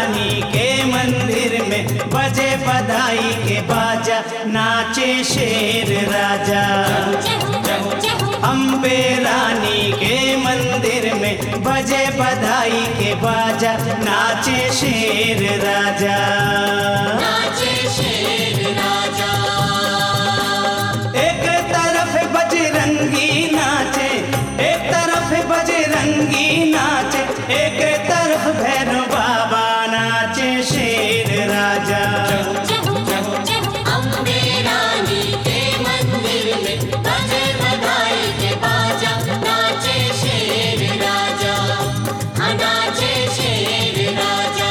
रानी के मंदिर में बजे बधाई के बाजा, नाचे शेर राजा। अम्बे रानी के मंदिर में बजे बधाई के बाजा, नाचे शेर राजा। नाचे शेर राजा। एक तरफ बजरंगी नाचे, एक तरफ बजरंगी नाचे, एक तरफ भैरव बाबा नाचे शेर राजा। अम्बे रानी के मंदिर में बजे बधाई के बाजा, नाचे शेर राजा। हाँ, नाचे शेर राजा।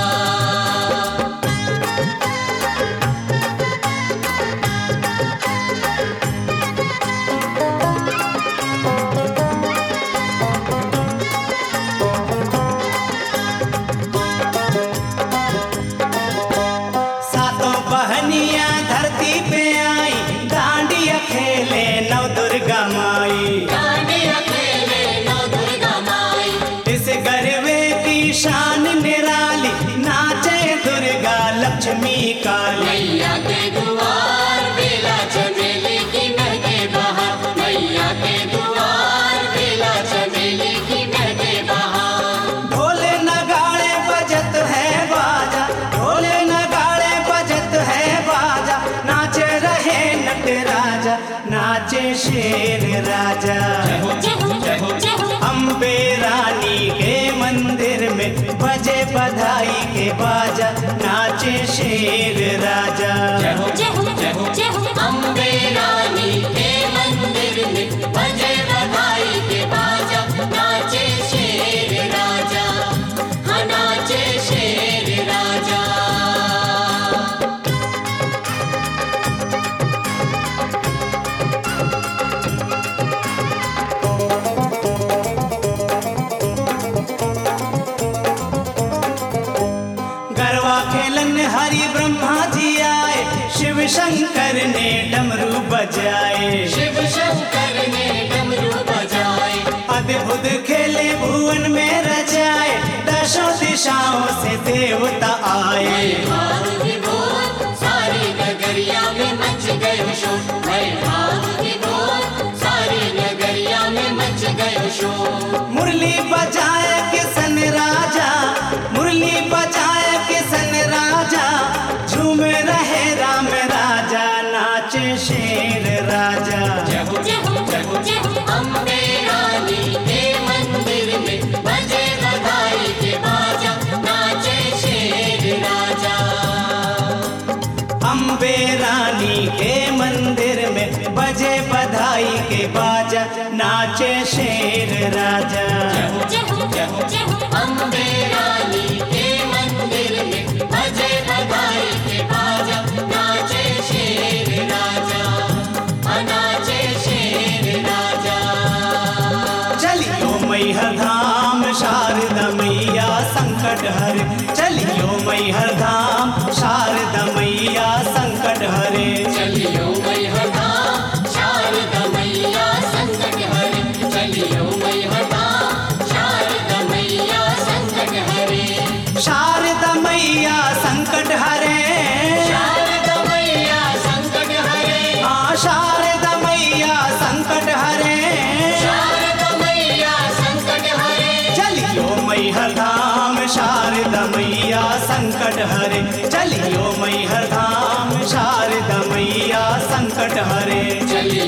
सातों बहनियां धरती पे आई, डांडिया खेले नव दुर्गा माई। डांडिया खेले नौ दुर्गा माई। इस गरबे की शान निराली, नाचे दुर्गा लक्ष्मी काली। मैया के द्वार बेला चमेली की महके बहार। मैया के द्वार बेला चमेली की महके बहार। ढोले नगाड़े बजत है बाजा, ढोले नगाड़े बजत है बाजा, नाचे रहे नट राजा, नाचे शेर राजा। अम्बे रानी के मंदिर में बजे बधाई के बाजा, नाचे शेर राजा। अम्बे रानी के मंदिर में बजे बधाई के बाजा, नाचे शेर राजा। हाँ, नाचे शेर राजा। गरबा खेलन हरि ब्रह्मा जी आए, शिव शंकर ने डमरू बजाए। शिव शंकर ने डमरू बजाए। अद्भुत खेले भुवन में रचाए, दशों दिशाओं से देवता आए। भाव विभोर सारी नगरिया में मच गयो शोर। भाव विभोर सारी नगरिया में मच गयो शोर। मुरली बजाए किशन राजा, मुरली बजाए किशन राजा, झूम रहे राम राजा, नाचे शेर राजा। अम्बे रानी के मंदिर में बजे बधाई के बाजा, नाचे शेर राजा। अम्बे रानी के मंदिर में बजे बधाई के बाजा, नाचे शेर राजा। अम्बे रानी के मंदिर में बजे बधाई के बाजा, नाचे शेर राजा। नाचे शेर राजा। चलियो मैहर धाम शारदा मैया संकट हरे, चलियो मैहर धाम शारदा मैया संकट हरे। चलियो मैहर धाम शारदा मैया संकट हरे। चलियो मैहर धाम शारदा मैया संकट हरे। शारदा मैया संकट हरे, शारदा मैया संकट हरे। हाँ शारदा मैया संकट हरे। शारदा मैया संकट हरे। चलियो मैहर धाम शारदा मैया संकट हरे, चलियो मैहर धाम शारदा मैया संकट हरे। चलियो